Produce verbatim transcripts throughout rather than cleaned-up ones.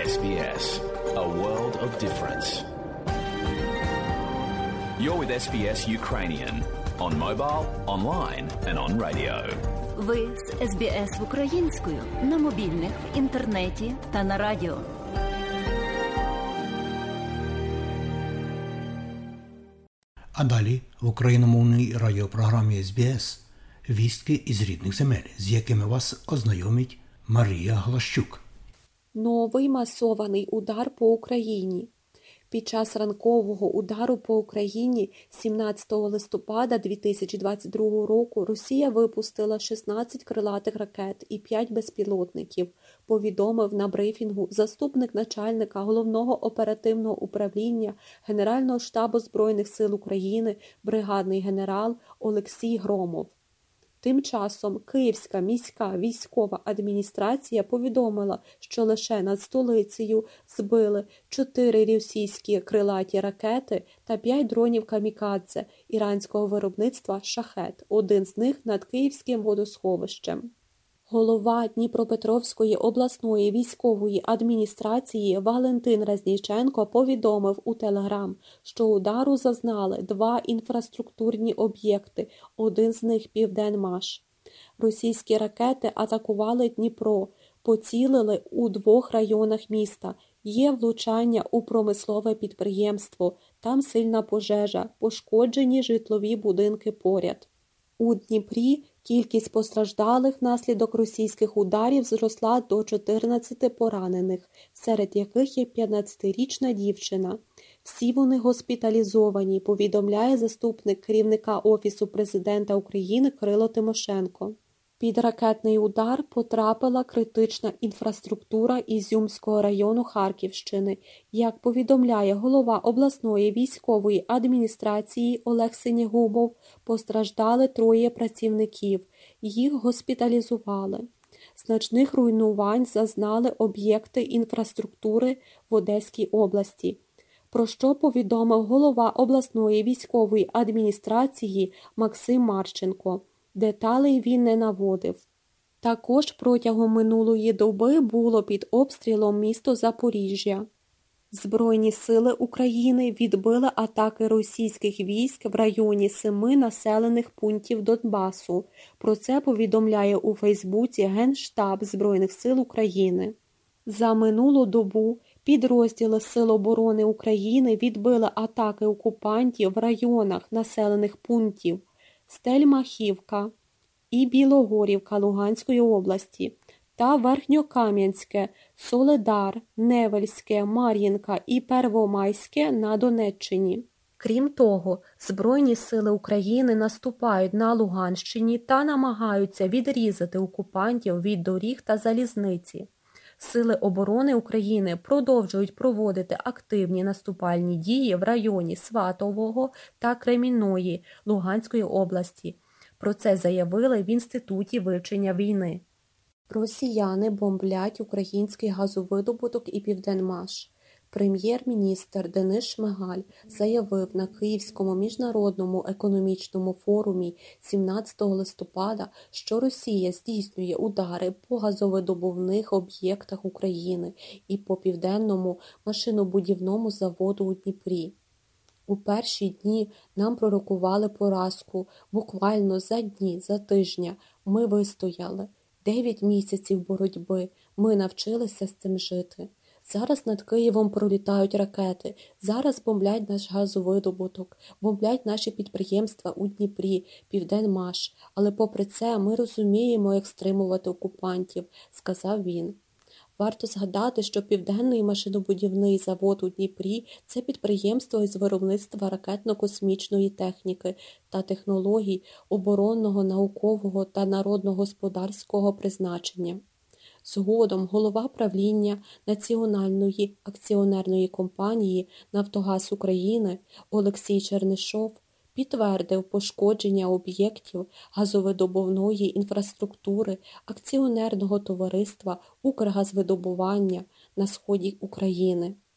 Ес Бі Ес. A world of difference. You're with Ес Бі Ес Ukrainian on mobile, online and on radio. Ви з Ес Бі Ес українською на мобільних, в інтернеті та на радіо. А далі в україномовній радіопрограмі Ес Бі Ес вістки із рідних земель, з якими вас ознайомить Марія Глащук. Новий масований удар по Україні. Під час ранкового удару по Україні сімнадцятого листопада дві тисячі двадцять другого року Росія випустила шістнадцять крилатих ракет і п'ять безпілотників, повідомив на брифінгу заступник начальника Головного оперативного управління Генерального штабу Збройних сил України, бригадний генерал Олексій Громов. Тим часом Київська міська військова адміністрація повідомила, що лише над столицею збили чотири російські крилаті ракети та п'ять дронів камікадзе іранського виробництва «Шахед», один з них над Київським водосховищем. Голова Дніпропетровської обласної військової адміністрації Валентин Резніченко повідомив у Телеграм, що удару зазнали два інфраструктурні об'єкти, один з них «Південмаш». Російські ракети атакували Дніпро, поцілили у двох районах міста. Є влучання у промислове підприємство, там сильна пожежа, пошкоджені житлові будинки поряд. У Дніпрі кількість постраждалих внаслідок російських ударів зросла до чотирнадцяти поранених, серед яких є п'ятнадцятирічна дівчина. Всі вони госпіталізовані, повідомляє заступник керівника Офісу президента України Кирило Тимошенко. Під ракетний удар потрапила критична інфраструктура Ізюмського району Харківщини. Як повідомляє голова обласної військової адміністрації Олег Синєгубов, постраждали троє працівників. Їх госпіталізували. Значних руйнувань зазнали об'єкти інфраструктури в Одеській області, про що повідомив голова обласної військової адміністрації Максим Марченко. Деталей він не наводив. Також протягом минулої доби було під обстрілом місто Запоріжжя. Збройні сили України відбили атаки російських військ в районі семи населених пунктів Донбасу. Про це повідомляє у Фейсбуці Генштаб Збройних сил України. За минулу добу підрозділи Сил оборони України відбили атаки окупантів в районах населених пунктів Стельмахівка і Білогорівка Луганської області та Верхньокам'янське, Солидар, Невельське, Мар'їнка і Первомайське на Донеччині. Крім того, Збройні сили України наступають на Луганщині та намагаються відрізати окупантів від доріг та залізниці. Сили оборони України продовжують проводити активні наступальні дії в районі Сватового та Кремінної Луганської області. Про це заявили в Інституті вивчення війни. Росіяни бомблять український газовидобуток і Південмаш. Прем'єр-міністр Денис Шмигаль заявив на Київському міжнародному економічному форумі сімнадцятого листопада, що Росія здійснює удари по газовидобувних об'єктах України і по Південному машинобудівному заводу у Дніпрі. У перші дні нам пророкували поразку, буквально за дні, за тижня. Ми вистояли. Дев'ять місяців боротьби. Ми навчилися з цим жити. Зараз над Києвом пролітають ракети, зараз бомблять наш газовидобуток, бомблять наші підприємства у Дніпрі, Південмаш. Але попри це ми розуміємо, як стримувати окупантів, сказав він. Варто згадати, що Південний машинобудівний завод у Дніпрі – це підприємство із виробництва ракетно-космічної техніки та технологій оборонного, наукового та народно-господарського призначення. Згодом голова правління Національної акціонерної компанії «Нафтогаз України» Олексій Чернишов підтвердив пошкодження об'єктів газовидобувної інфраструктури акціонерного товариства «Укргазвидобування» на сході України.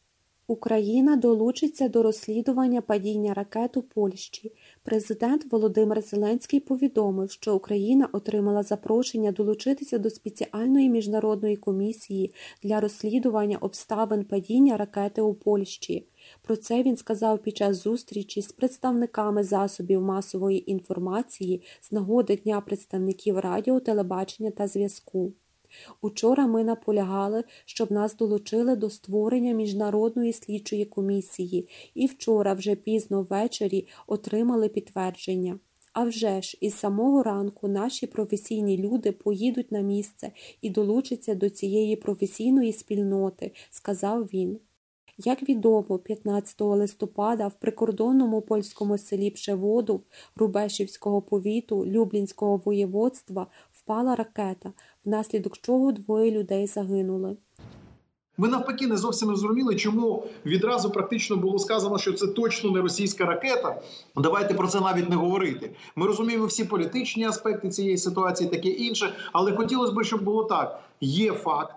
Україна долучиться до розслідування падіння ракет у Польщі. Президент Володимир Зеленський повідомив, що Україна отримала запрошення долучитися до спеціальної міжнародної комісії для розслідування обставин падіння ракети у Польщі. Про це він сказав під час зустрічі з представниками засобів масової інформації з нагоди Дня представників радіо, телебачення та зв'язку. Учора ми наполягали, щоб нас долучили до створення міжнародної слідчої комісії, і вчора вже пізно ввечері отримали підтвердження. А вже ж, із самого ранку наші професійні люди поїдуть на місце і долучаться до цієї професійної спільноти, сказав він. Як відомо, п'ятнадцятого листопада в прикордонному польському селі Пшеводов Рубешівського повіту Люблінського воєводства впала ракета, внаслідок чого двоє людей загинули. Ми навпаки не зовсім не зрозуміли, чому відразу практично було сказано, що це точно не російська ракета. Давайте про це навіть не говорити. Ми розуміємо всі політичні аспекти цієї ситуації, таке інше, але хотілося б, щоб було так. Є факт.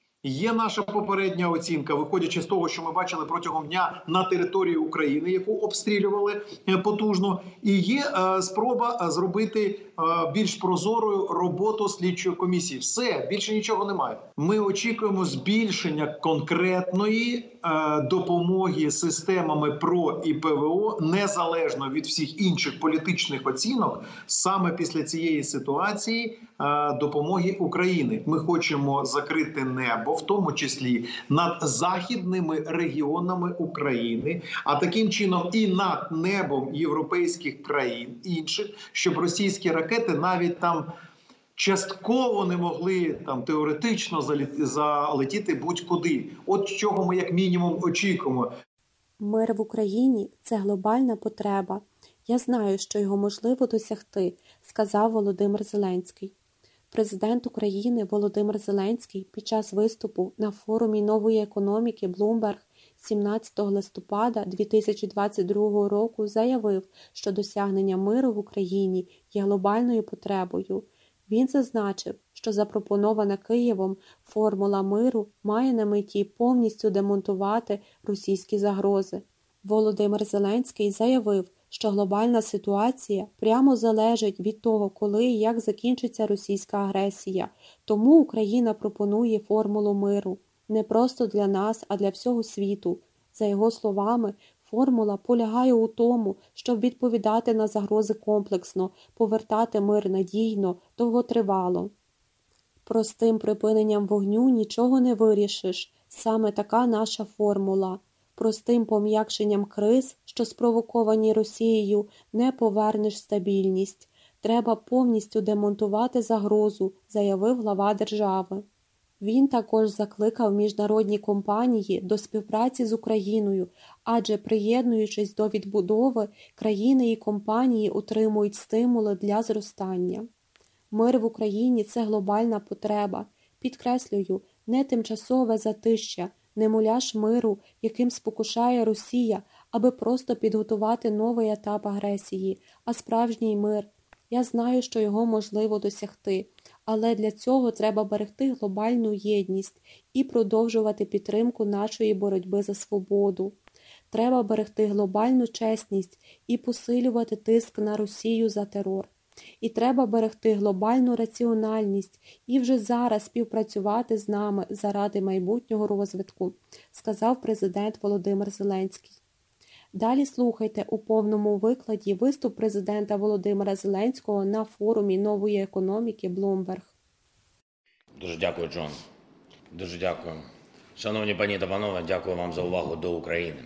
Є наша попередня оцінка, виходячи з того, що ми бачили протягом дня на території України, яку обстрілювали потужно, і є е, спроба зробити е, більш прозорою роботу слідчої комісії. Все, більше нічого немає. Ми очікуємо збільшення конкретної е, допомоги системами ПРО і ПВО, незалежно від всіх інших політичних оцінок, саме після цієї ситуації е, допомоги України. Ми хочемо закрити небо, в тому числі над західними регіонами України, а таким чином і над небом європейських країн інших, щоб російські ракети навіть там частково не могли там теоретично залетіти будь-куди. От чого ми як мінімум очікуємо. Мир в Україні – це глобальна потреба. Я знаю, що його можливо досягти, сказав Володимир Зеленський. Президент України Володимир Зеленський під час виступу на форумі нової економіки Bloomberg сімнадцятого листопада дві тисячі двадцять другого року заявив, що досягнення миру в Україні є глобальною потребою. Він зазначив, що запропонована Києвом формула миру має на меті повністю демонтувати російські загрози. Володимир Зеленський заявив, що глобальна ситуація прямо залежить від того, коли і як закінчиться російська агресія. Тому Україна пропонує формулу миру. Не просто для нас, а для всього світу. За його словами, формула полягає у тому, щоб відповідати на загрози комплексно, повертати мир надійно, довготривало. Простим припиненням вогню нічого не вирішиш. Саме така наша формула. Простим пом'якшенням криз, що спровоковані Росією, не повернеш стабільність. Треба повністю демонтувати загрозу, заявив глава держави. Він також закликав міжнародні компанії до співпраці з Україною, адже приєднуючись до відбудови, країни і компанії отримують стимули для зростання. Мир в Україні – це глобальна потреба. Підкреслюю, не тимчасове затища, не муляж миру, яким спокушає Росія, аби просто підготувати новий етап агресії, а справжній мир. Я знаю, що його можливо досягти, але для цього треба берегти глобальну єдність і продовжувати підтримку нашої боротьби за свободу. Треба берегти глобальну чесність і посилювати тиск на Росію за терор. І треба берегти глобальну раціональність і вже зараз співпрацювати з нами заради майбутнього розвитку, сказав президент Володимир Зеленський. Далі слухайте у повному викладі виступ президента Володимира Зеленського на форумі нової економіки Bloomberg. Дуже дякую, Джон. Дуже дякую. Шановні пані та панове, дякую вам за увагу до України.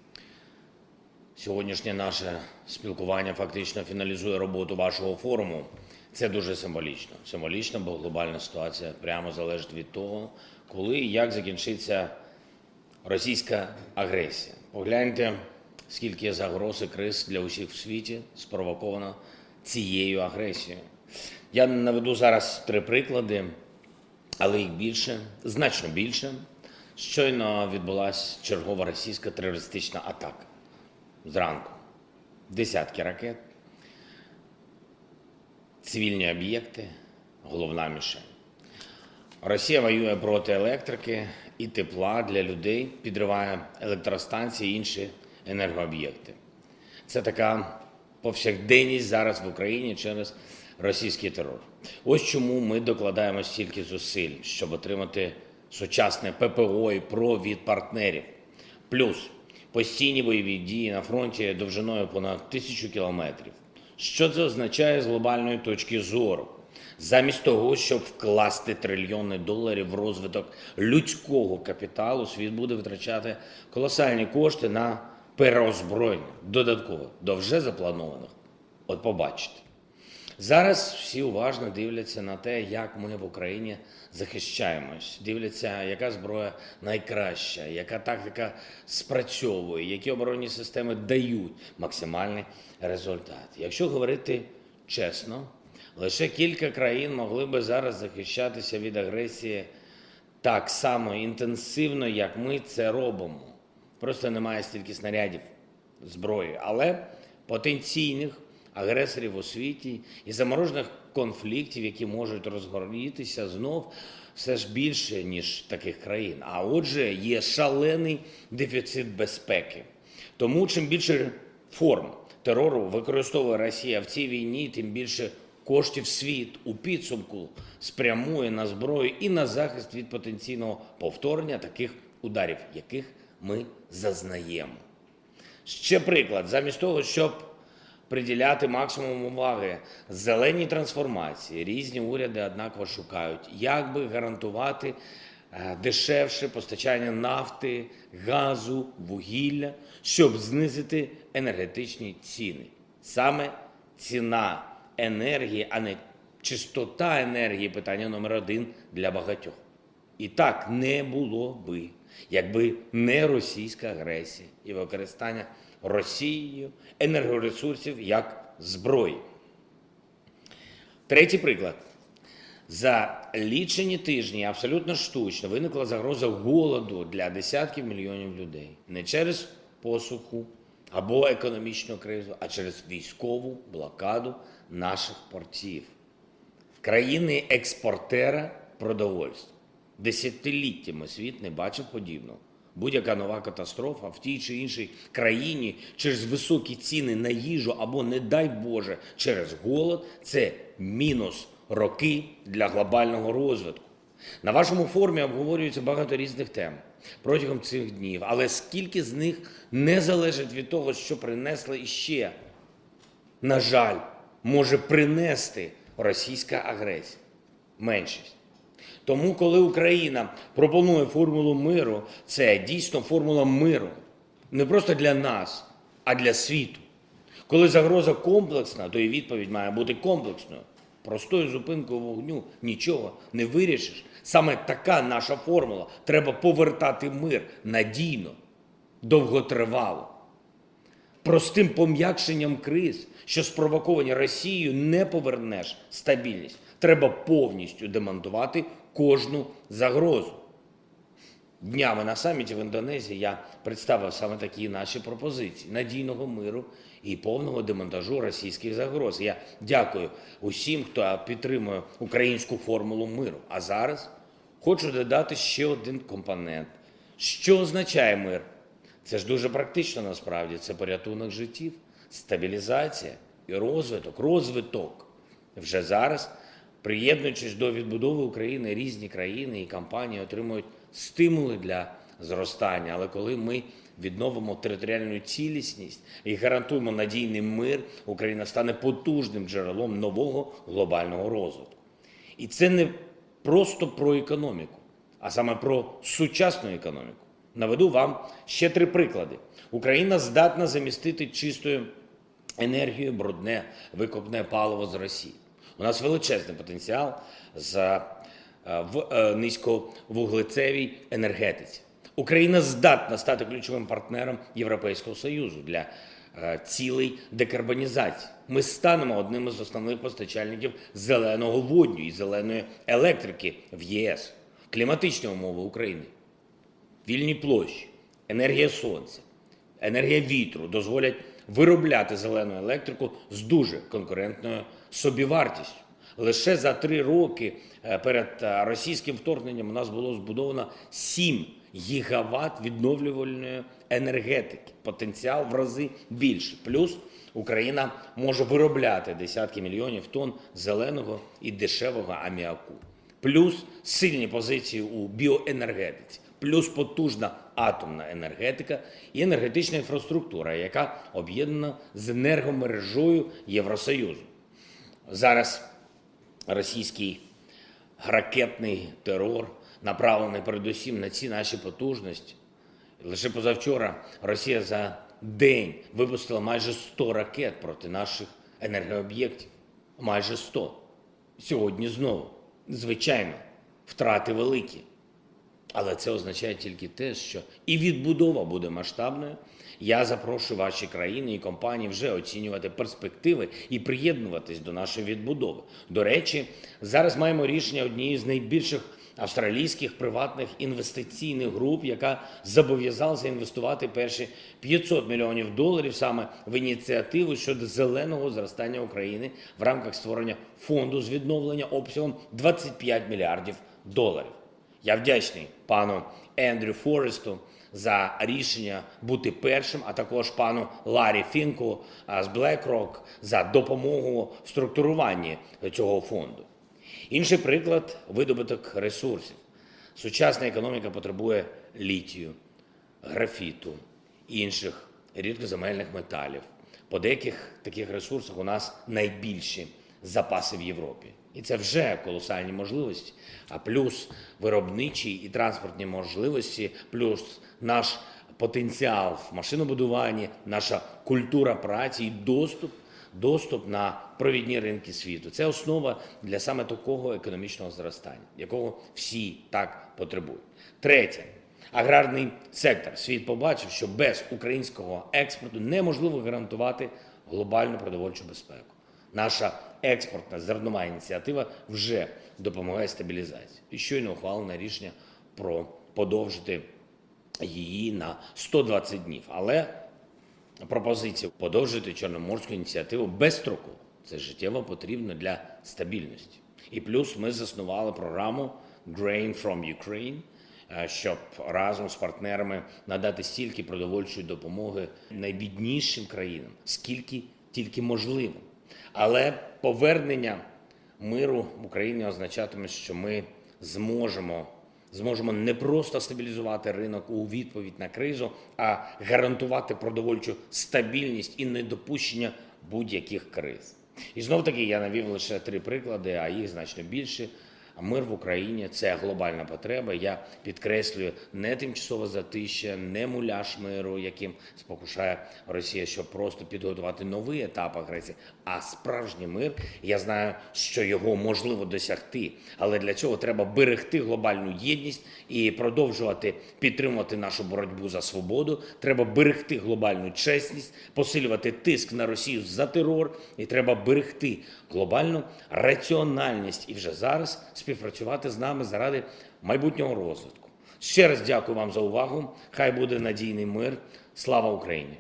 Сьогоднішнє наше спілкування фактично фіналізує роботу вашого форуму. Це дуже символічно. Символічно, бо глобальна ситуація прямо залежить від того, коли і як закінчиться російська агресія. Погляньте, скільки загроз і криз для усіх в світі спровоковано цією агресією. Я наведу зараз три приклади, але їх більше, значно більше. Щойно відбулася чергова російська терористична атака. Зранку. Десятки ракет, цивільні об'єкти, головна мішень. Росія воює проти електрики і тепла для людей, підриває електростанції і інші енергооб'єкти. Це така повсякденність зараз в Україні через російський терор. Ось чому ми докладаємо стільки зусиль, щоб отримати сучасне ППО і ПРО від партнерів. Плюс постійні бойові дії на фронті довжиною понад тисячу кілометрів. Що це означає з глобальної точки зору? Замість того, щоб вкласти трильйони доларів в розвиток людського капіталу, світ буде витрачати колосальні кошти на переозброєння, додатково, до вже запланованих. От побачите. Зараз всі уважно дивляться на те, як ми в Україні захищаємось. Дивляться, яка зброя найкраща, яка тактика спрацьовує, які оборонні системи дають максимальний результат. Якщо говорити чесно, лише кілька країн могли би зараз захищатися від агресії так само інтенсивно, як ми це робимо. Просто немає стільки снарядів, зброї, але потенційних агресорів у світі і заморожених конфліктів, які можуть розгорітися знов, все ж більше, ніж таких країн. А отже, є шалений дефіцит безпеки. Тому чим більше форм терору використовує Росія в цій війні, тим більше коштів світ у підсумку спрямує на зброю і на захист від потенційного повторення таких ударів, яких ми зазнаємо. Ще приклад. Замість того, щоб приділяти максимум уваги зеленій трансформації, різні уряди однаково шукають, як би гарантувати дешевше постачання нафти, газу, вугілля, щоб знизити енергетичні ціни. Саме ціна енергії, а не чистота енергії – питання номер один для багатьох. І так не було би, якби не російська агресія і використання Росією енергоресурсів як зброї. Третій приклад. За лічені тижні абсолютно штучно виникла загроза голоду для десятків мільйонів людей. Не через посуху або економічну кризу, а через військову блокаду наших портів. Країни-експортера продовольства. Десятиліттями світ не бачив подібного. Будь-яка нова катастрофа в тій чи іншій країні через високі ціни на їжу або, не дай Боже, через голод – це мінус роки для глобального розвитку. На вашому форумі обговорюється багато різних тем протягом цих днів, але скільки з них не залежить від того, що принесла іще, на жаль, може принести російська агресія? Меншість. Тому, коли Україна пропонує формулу миру, це дійсно формула миру. Не просто для нас, а для світу. Коли загроза комплексна, то і відповідь має бути комплексною. Простою зупинкою вогню нічого не вирішиш. Саме така наша формула. Треба повертати мир надійно, довготривало. Простим пом'якшенням криз, що спровоковані Росією, не повернеш стабільність. Треба повністю демонтувати кожну загрозу. Днями на саміті в Індонезії я представив саме такі наші пропозиції надійного миру і повного демонтажу російських загроз. Я дякую усім, хто підтримує українську формулу миру. А зараз хочу додати ще один компонент. Що означає мир? Це ж дуже практично насправді. Це порятунок життів, стабілізація і розвиток. Розвиток. Вже зараз, приєднуючись до відбудови України, різні країни і компанії отримують стимули для зростання. Але коли ми відновимо територіальну цілісність і гарантуємо надійний мир, Україна стане потужним джерелом нового глобального розвитку. І це не просто про економіку, а саме про сучасну економіку. Наведу вам ще три приклади. Україна здатна замістити чистою енергією брудне викопне паливо з Росії. У нас величезний потенціал з, в низьковуглецевій енергетиці. Україна здатна стати ключовим партнером Європейського Союзу для цілей декарбонізації. Ми станемо одним із основних постачальників зеленого водню і зеленої електрики в ЄС. Кліматичні умови України, вільні площі, енергія сонця, енергія вітру дозволять виробляти зелену електрику з дуже конкурентною собівартістю. Лише за три роки перед російським вторгненням у нас було збудовано сім гігават відновлювальної енергетики. Потенціал в рази більше. Плюс Україна може виробляти десятки мільйонів тонн зеленого і дешевого аміаку. Плюс сильні позиції у біоенергетиці. Плюс потужна атомна енергетика і енергетична інфраструктура, яка об'єднана з енергомережою Євросоюзу. Зараз російський ракетний терор направлений передусім на ці наші потужності. Лише позавчора Росія за день випустила майже сто ракет проти наших енергооб'єктів. Майже сто. Сьогодні знову. Звичайно, втрати великі. Але це означає тільки те, що і відбудова буде масштабною. Я запрошую ваші країни і компанії вже оцінювати перспективи і приєднуватись до нашої відбудови. До речі, зараз маємо рішення однієї з найбільших австралійських приватних інвестиційних груп, яка зобов'язалася інвестувати перші п'ятсот мільйонів доларів саме в ініціативу щодо зеленого зростання України в рамках створення фонду з відновлення обсягом двадцять п'ять мільярдів доларів. Я вдячний пану Ендрю Форесту за рішення бути першим, а також пану Ларі Фінку з BlackRock за допомогу в структуруванні цього фонду. Інший приклад – видобуток ресурсів. Сучасна економіка потребує літію, графіту і інших рідкоземельних металів. По деяких таких ресурсах у нас найбільші запаси в Європі. І це вже колосальні можливості, а плюс виробничі і транспортні можливості, плюс наш потенціал в машинобудуванні, наша культура праці і доступ, доступ на провідні ринки світу. Це основа для саме такого економічного зростання, якого всі так потребують. Третє. Аграрний сектор. Світ побачив, що без українського експорту неможливо гарантувати глобальну продовольчу безпеку. Наша експортна зернова ініціатива вже допомагає стабілізації. І щойно ухвалене рішення про подовжити її на сто двадцять днів. Але пропозиція подовжити Чорноморську ініціативу безстроково – це життєво потрібно для стабільності. І плюс ми заснували програму Grain from Ukraine, щоб разом з партнерами надати стільки продовольчої допомоги найбіднішим країнам, скільки тільки можливо. Але повернення миру в Україні означатиме, що ми зможемо, зможемо не просто стабілізувати ринок у відповідь на кризу, а гарантувати продовольчу стабільність і недопущення будь-яких криз. І знов-таки я навів лише три приклади, а їх значно більше. Мир в Україні – це глобальна потреба. Я підкреслюю, не тимчасове затища, не муляж миру, яким спокушає Росія, щоб просто підготувати новий етап агресії, а справжній мир. Я знаю, що його можливо досягти, але для цього треба берегти глобальну єдність і продовжувати підтримувати нашу боротьбу за свободу. Треба берегти глобальну чесність, посилювати тиск на Росію за терор, і треба берегти глобальну раціональність. І вже зараз співпрацювати з нами заради майбутнього розвитку. Ще раз дякую вам за увагу. Хай буде надійний мир. Слава Україні!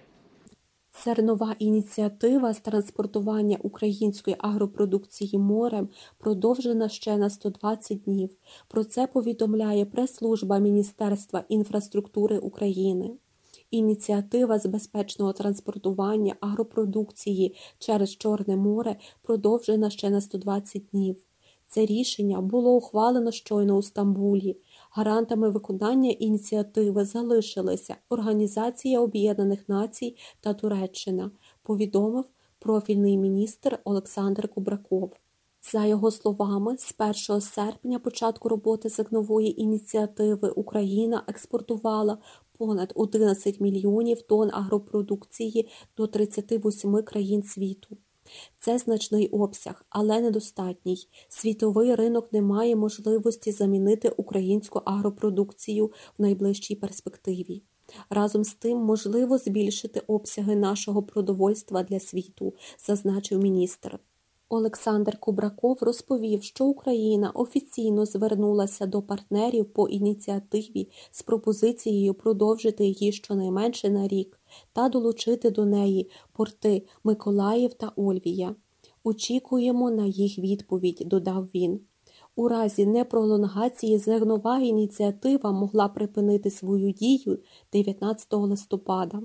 Зернова ініціатива з транспортування української агропродукції морем продовжена ще на сто двадцять днів. Про це повідомляє прес-служба Міністерства інфраструктури України. Ініціатива з безпечного транспортування агропродукції через Чорне море продовжена ще на сто двадцять днів. Це рішення було ухвалено щойно у Стамбулі. Гарантами виконання ініціативи залишилися Організація Об'єднаних Націй та Туреччина, повідомив профільний міністр Олександр Кубраков. За його словами, з першого серпня початку роботи зернової ініціативи Україна експортувала понад одинадцять мільйонів тонн агропродукції до тридцяти восьми країн світу. Це значний обсяг, але недостатній. Світовий ринок не має можливості замінити українську агропродукцію в найближчій перспективі. Разом з тим, можливо збільшити обсяги нашого продовольства для світу, зазначив міністр. Олександр Кубраков розповів, що Україна офіційно звернулася до партнерів по ініціативі з пропозицією продовжити її щонайменше на рік та долучити до неї порти Миколаїв та Ольвія. Очікуємо на їх відповідь, додав він. У разі непролонгації зернова ініціатива могла припинити свою дію дев'ятнадцятого листопада.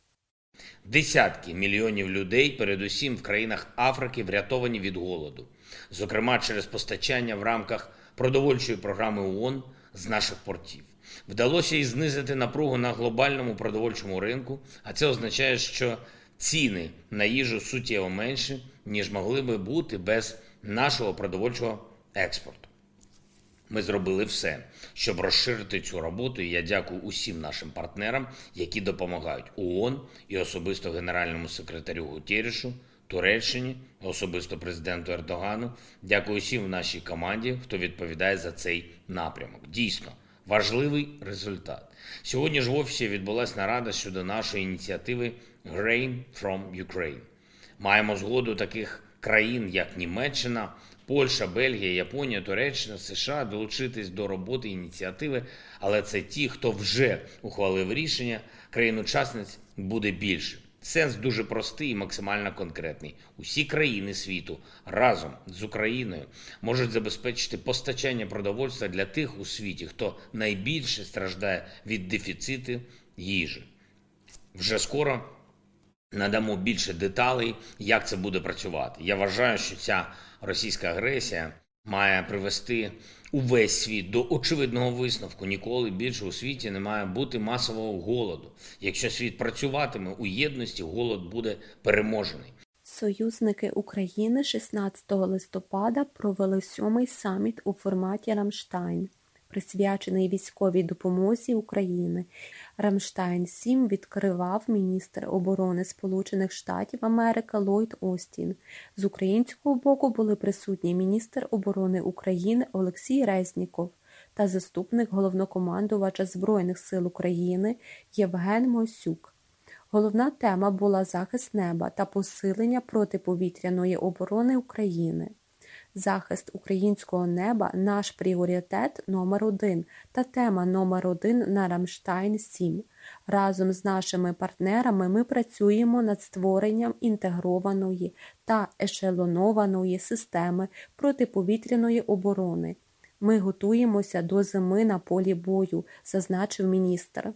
Десятки мільйонів людей, передусім в країнах Африки, врятовані від голоду. Зокрема, через постачання в рамках продовольчої програми ООН з наших портів. Вдалося і знизити напругу на глобальному продовольчому ринку, а це означає, що ціни на їжу суттєво менші, ніж могли би бути без нашого продовольчого експорту. Ми зробили все, щоб розширити цю роботу, і я дякую усім нашим партнерам, які допомагають ООН і особисто Генеральному секретарю Гутеррешу, Туреччині, особисто президенту Ердогану. Дякую усім в нашій команді, хто відповідає за цей напрямок. Дійсно, важливий результат. Сьогодні ж в офісі відбулася нарада щодо нашої ініціативи Grain from Ukraine. Маємо згоду таких країн, як Німеччина, Польща, Бельгія, Японія, Туреччина, США долучитись до роботи ініціативи, але це ті, хто вже ухвалив рішення, країн-учасниць буде більше. Сенс дуже простий і максимально конкретний. Усі країни світу разом з Україною можуть забезпечити постачання продовольства для тих у світі, хто найбільше страждає від дефіциту їжі. Вже скоро надамо більше деталей, як це буде працювати. Я вважаю, що ця російська агресія має привести увесь світ до очевидного висновку. Ніколи більше у світі не має бути масового голоду. Якщо світ працюватиме у єдності, голод буде переможений. Союзники України шістнадцятого листопада провели сьомий саміт у форматі «Рамштайн», присвячений військовій допомозі України. Рамштайн сім відкривав міністр оборони Сполучених Штатів Америки Ллойд Остін. З українського боку були присутні міністр оборони України Олексій Резніков та заступник головнокомандувача Збройних сил України Євген Мосюк. Головна тема була захист неба та посилення протиповітряної оборони України. Захист українського неба – наш пріоритет номер один та тема номер один на Рамштайн сім. Разом з нашими партнерами ми працюємо над створенням інтегрованої та ешелонованої системи протиповітряної оборони. Ми готуємося до зими на полі бою, зазначив міністр.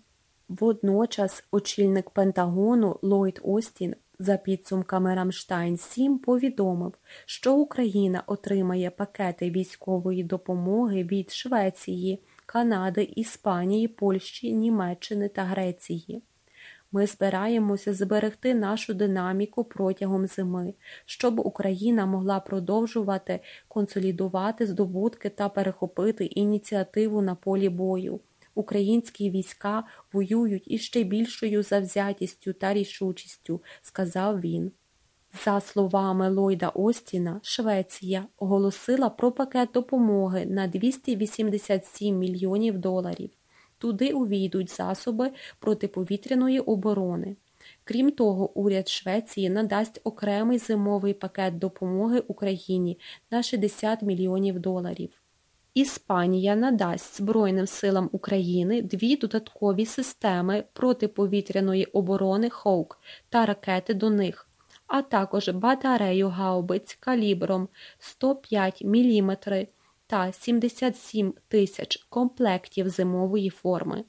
Водночас очільник Пентагону Ллойд Остін за підсумками Рамштайн сім повідомив, що Україна отримає пакети військової допомоги від Швеції, Канади, Іспанії, Польщі, Німеччини та Греції. Ми збираємося зберегти нашу динаміку протягом зими, щоб Україна могла продовжувати консолідувати здобутки та перехопити ініціативу на полі бою. Українські війська воюють із ще більшою завзятістю та рішучістю, сказав він. За словами Ллойда Остіна, Швеція оголосила про пакет допомоги на двісті вісімдесят сім мільйонів доларів. Туди увійдуть засоби протиповітряної оборони. Крім того, уряд Швеції надасть окремий зимовий пакет допомоги Україні на шістдесят мільйонів доларів. Іспанія надасть Збройним силам України дві додаткові системи протиповітряної оборони «Хоук» та ракети до них, а також батарею гаубиць калібром сто п'ять міліметрів та сімдесят сім тисяч комплектів зимової форми.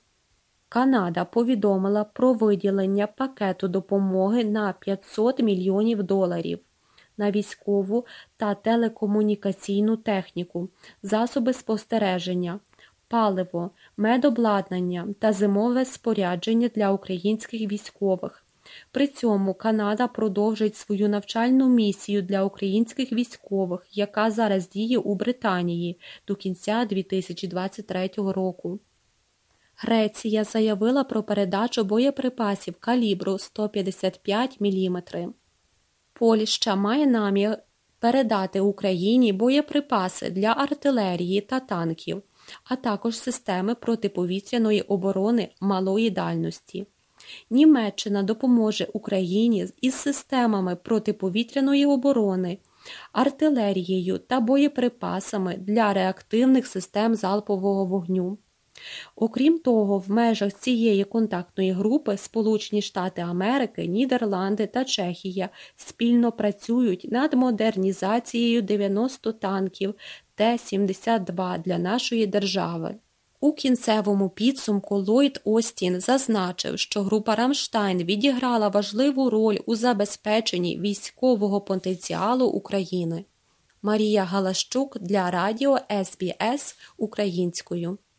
Канада повідомила про виділення пакету допомоги на п'ятсот мільйонів доларів. На військову та телекомунікаційну техніку, засоби спостереження, паливо, медобладнання та зимове спорядження для українських військових. При цьому Канада продовжить свою навчальну місію для українських військових, яка зараз діє у Британії до кінця дві тисячі двадцять третього року. Греція заявила про передачу боєприпасів калібру сто п'ятдесят п'ять міліметрів. Польща має намір передати Україні боєприпаси для артилерії та танків, а також системи протиповітряної оборони малої дальності. Німеччина допоможе Україні із системами протиповітряної оборони, артилерією та боєприпасами для реактивних систем залпового вогню. Окрім того, в межах цієї контактної групи Сполучені Штати Америки, Нідерланди та Чехія спільно працюють над модернізацією дев'яноста танків Т сімдесят два для нашої держави. У кінцевому підсумку Ллойд Остін зазначив, що група «Рамштайн» відіграла важливу роль у забезпеченні військового потенціалу України. Марія Галащук для радіо ес бі ес українською.